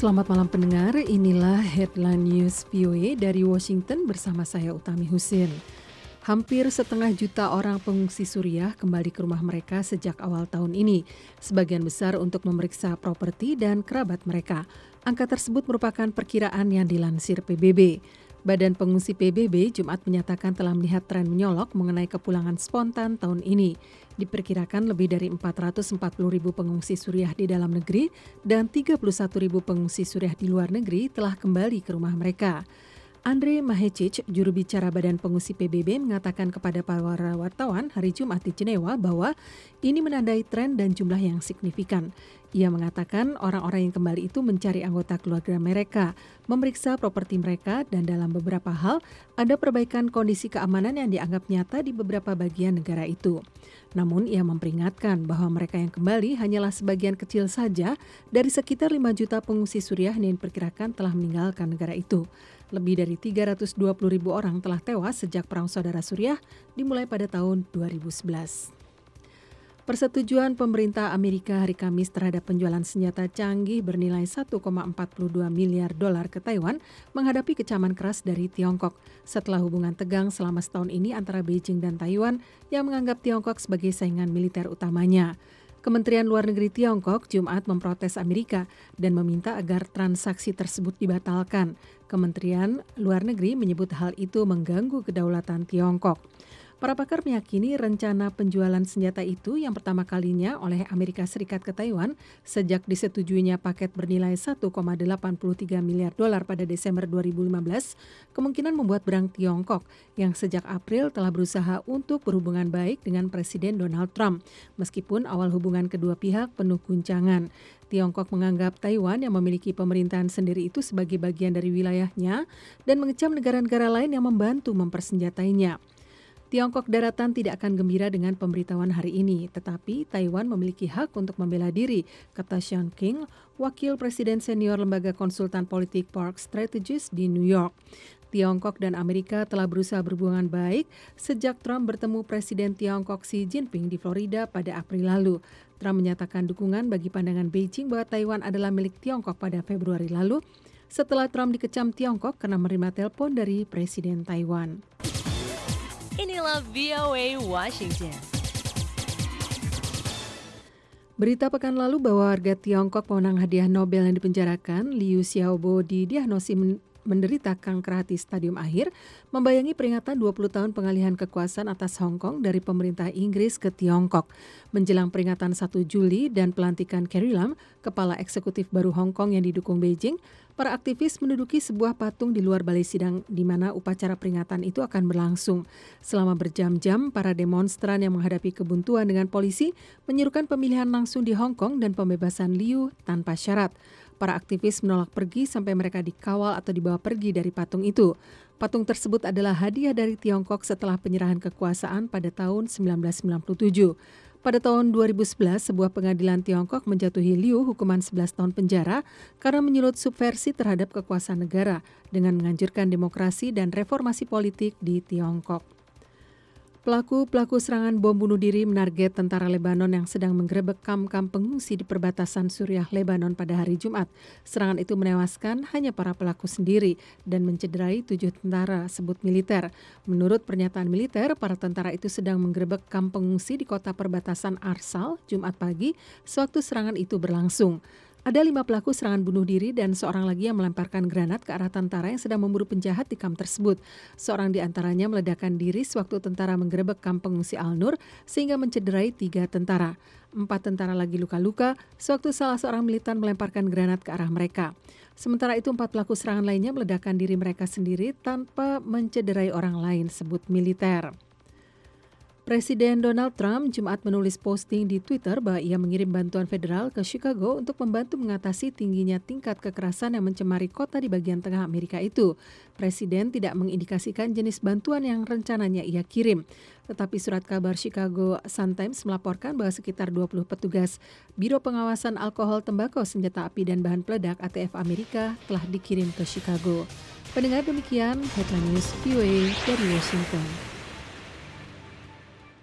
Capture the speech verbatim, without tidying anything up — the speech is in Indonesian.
Selamat malam pendengar, inilah Headline News V O A dari Washington bersama saya Utami Husin. Hampir setengah juta orang pengungsi Suriah kembali ke rumah mereka sejak awal tahun ini, sebagian besar untuk memeriksa properti dan kerabat mereka. Angka tersebut merupakan perkiraan yang dilansir P B B. Badan Pengungsi P B B Jumat menyatakan telah melihat tren menyolok mengenai kepulangan spontan tahun ini. Diperkirakan lebih dari empat ratus empat puluh ribu pengungsi Suriah di dalam negeri dan tiga puluh satu ribu pengungsi Suriah di luar negeri telah kembali ke rumah mereka. Andre Mahecic, juru bicara Badan Pengungsi P B B, mengatakan kepada para wartawan hari Jumat di Jenewa bahwa ini menandai tren dan jumlah yang signifikan. Ia mengatakan orang-orang yang kembali itu mencari anggota keluarga mereka, memeriksa properti mereka, dan dalam beberapa hal ada perbaikan kondisi keamanan yang dianggap nyata di beberapa bagian negara itu. Namun ia memperingatkan bahwa mereka yang kembali hanyalah sebagian kecil saja dari sekitar lima juta pengungsi Suriah yang diperkirakan telah meninggalkan negara itu. Lebih dari tiga ratus dua puluh ribu orang telah tewas sejak Perang Saudara Suriah dimulai pada tahun dua ribu sebelas. Persetujuan pemerintah Amerika hari Kamis terhadap penjualan senjata canggih bernilai satu koma empat dua miliar dolar ke Taiwan menghadapi kecaman keras dari Tiongkok setelah hubungan tegang selama setahun ini antara Beijing dan Taiwan yang menganggap Tiongkok sebagai saingan militer utamanya. Kementerian Luar Negeri Tiongkok Jumat memprotes Amerika dan meminta agar transaksi tersebut dibatalkan. Kementerian Luar Negeri menyebut hal itu mengganggu kedaulatan Tiongkok. Para pakar meyakini rencana penjualan senjata itu yang pertama kalinya oleh Amerika Serikat ke Taiwan sejak disetujuinya paket bernilai satu koma delapan tiga miliar dolar pada Desember dua ribu lima belas kemungkinan membuat berang Tiongkok yang sejak April telah berusaha untuk berhubungan baik dengan Presiden Donald Trump meskipun awal hubungan kedua pihak penuh guncangan. Tiongkok menganggap Taiwan yang memiliki pemerintahan sendiri itu sebagai bagian dari wilayahnya dan mengecam negara-negara lain yang membantu mempersenjatainya. Tiongkok daratan tidak akan gembira dengan pemberitahuan hari ini, tetapi Taiwan memiliki hak untuk membela diri, kata Sean King, wakil presiden senior lembaga konsultan politik Park Strategist di New York. Tiongkok dan Amerika telah berusaha berhubungan baik sejak Trump bertemu Presiden Tiongkok Xi Jinping di Florida pada April lalu. Trump menyatakan dukungan bagi pandangan Beijing bahwa Taiwan adalah milik Tiongkok pada Februari lalu, setelah Trump dikecam Tiongkok karena menerima telepon dari Presiden Taiwan. Inilah V O A Washington. Berita pekan lalu bahwa warga Tiongkok pemenang hadiah Nobel yang dipenjarakan, Liu Xiaobo, didiagnosis menderita kanker hati stadium akhir, membayangi peringatan dua puluh tahun pengalihan kekuasaan atas Hong Kong dari pemerintah Inggris ke Tiongkok. Menjelang peringatan satu Juli dan pelantikan Carrie Lam, kepala eksekutif baru Hong Kong yang didukung Beijing, para aktivis menduduki sebuah patung di luar balai sidang di mana upacara peringatan itu akan berlangsung. Selama berjam-jam, para demonstran yang menghadapi kebuntuan dengan polisi menyerukan pemilihan langsung di Hong Kong dan pembebasan Liu tanpa syarat. Para aktivis menolak pergi sampai mereka dikawal atau dibawa pergi dari patung itu. Patung tersebut adalah hadiah dari Tiongkok setelah penyerahan kekuasaan pada tahun sembilan belas sembilan puluh tujuh. Pada tahun dua ribu sebelas, sebuah pengadilan Tiongkok menjatuhi Liu hukuman sebelas tahun penjara karena menyulut subversi terhadap kekuasaan negara dengan menganjurkan demokrasi dan reformasi politik di Tiongkok. Pelaku-pelaku serangan bom bunuh diri menarget tentara Lebanon yang sedang menggerebek kamp-kamp pengungsi di perbatasan Suriah Lebanon pada hari Jumat. Serangan itu menewaskan hanya para pelaku sendiri dan mencederai tujuh tentara, sebut militer. Menurut pernyataan militer, para tentara itu sedang menggerebek kamp pengungsi di kota perbatasan Arsal Jumat pagi sewaktu serangan itu berlangsung. Ada lima pelaku serangan bunuh diri dan seorang lagi yang melemparkan granat ke arah tentara yang sedang memburu penjahat di kamp tersebut. Seorang di antaranya meledakkan diri sewaktu tentara menggerebek kamp pengungsi Al-Nur sehingga mencederai tiga tentara. Empat tentara lagi luka-luka sewaktu salah seorang militan melemparkan granat ke arah mereka. Sementara itu empat pelaku serangan lainnya meledakkan diri mereka sendiri tanpa mencederai orang lain, sebut militer. Presiden Donald Trump Jumat menulis posting di Twitter bahwa ia mengirim bantuan federal ke Chicago untuk membantu mengatasi tingginya tingkat kekerasan yang mencemari kota di bagian tengah Amerika itu. Presiden tidak mengindikasikan jenis bantuan yang rencananya ia kirim. Tetapi surat kabar Chicago Sun-Times melaporkan bahwa sekitar dua puluh petugas Biro Pengawasan Alkohol, Tembakau, Senjata Api, dan Bahan Peledak A T F Amerika telah dikirim ke Chicago. Pendengar, demikian Headline News V O A dari Washington.